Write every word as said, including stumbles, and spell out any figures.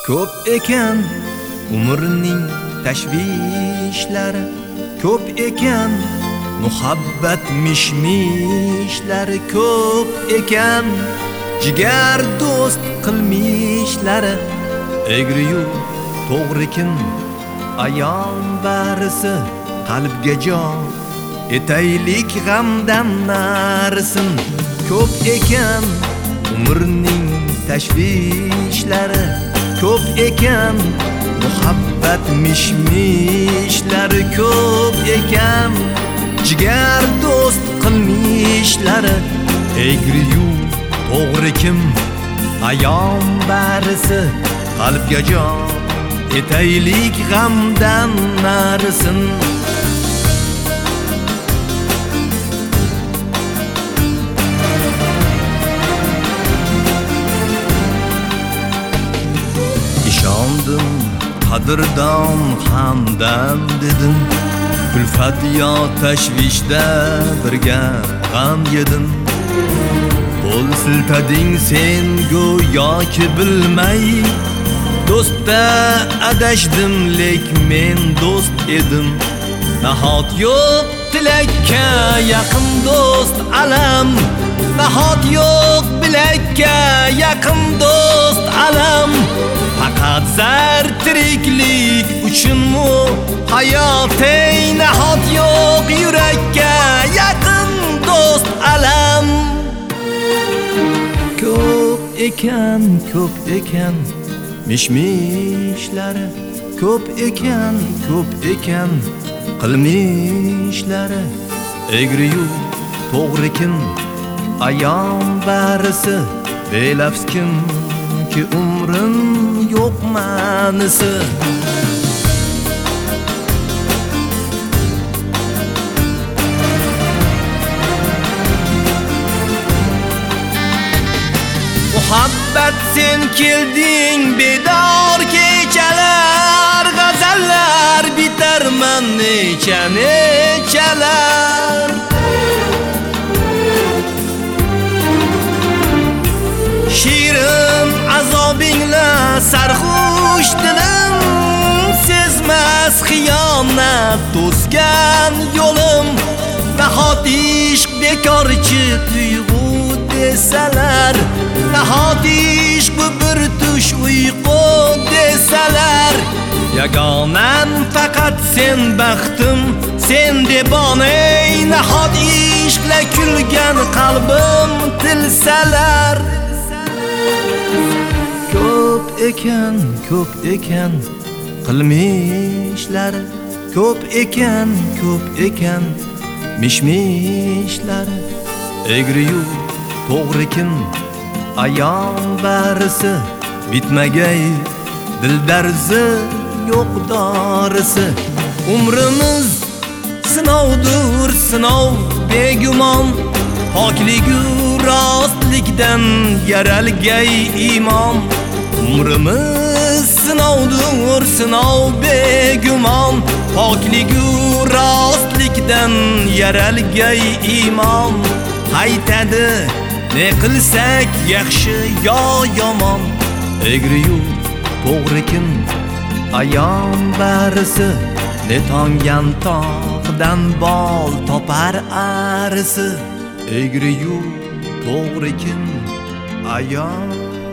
Ko'p ekan umrning tashvishlari, ko'p ekan muhabbat mishmishlari, ko'p ekan jigar do'st qilmishlari. Egri-yu to'g'ri kim ayon barisi, qalbga jon etaylik g'amdan narisin. Ko'p ekan umrning tashvishlari, ko'p ekan muhabbat mishmishlari, ko'p ekan jigar do'st qilmishlari. Egri-yu to'g'ri kim ayon barisi, qalbga jon etaylik g'amdan narisin. Ishondim qadrdon hamdam dedim, kulfat yo tashvishda birga g'am yedim. Qo'l siltading sen go'yoki bilmay, do'stda adashdim lek men do'st edim. Nahot yo'q tilakka yaqin do'st alam, nahot yo'q bilakka yaqin do'st alam. Faqat zar tiriklik uchunmi hayot, ey nahot yo'q yurakka yaqin do'st alam. Ko'p ekan, ko'p ekan mishmishlari, ko'p ekan, ko'p ekan qilmishlari. Egri-yu to'g'ri kim ayon barisi, belafs kim ki umrim yo'q ma'nisi. Muhabbat sen kelding bedor kechalar, g'azallar bitarman necha nechalar. Shirin azobingla sarxush dilim, sezmas xiyonat to'sgan yo'lim. Nahot ishq bekorchi tuyg'u desalar, nahot ishq bu bir tush uyqu desalar. Yagonan faqat sen baxtim, sen debon, ey nahot ishqla kulgan qalbim tilsalar. Ko'p ekan, ko'p ekan qilmishlari, ko'p ekan, ko'p ekan mishmishlari. Egri-yu to'g'ri kim ayon barisi, bitmagay dildarzi yo'q dorisi. Umrimiz sinovdir sinov begumon, pokligu rostlikdan yaralgay iymon. Umrimiz sinovdir sinov begumon, pokligu rostlikdan yaralgay iymon. Aytadi ne qilsak yaxshi yo yomon. Egri-yu to'g'ri kim ayon barisi, ne tongan tog'dan bol topar arisi. Egri-yu to'g'ri kim ayon